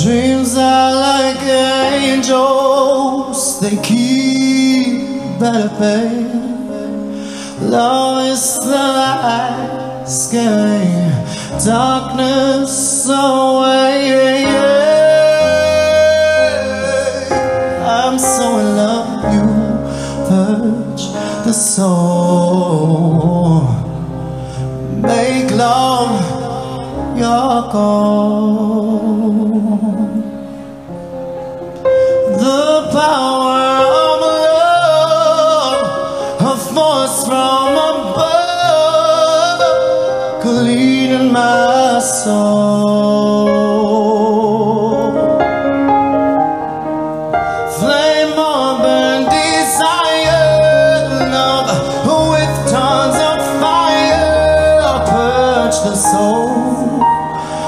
Dreams are like angels, they keep better pain. Love is the light, scaring darkness away. I'm so in love with you, purge the soul, make love your goal. The power of love, a force from above, could lead in my soul. Flame on burn desire, love with tons of fire, purge the soul.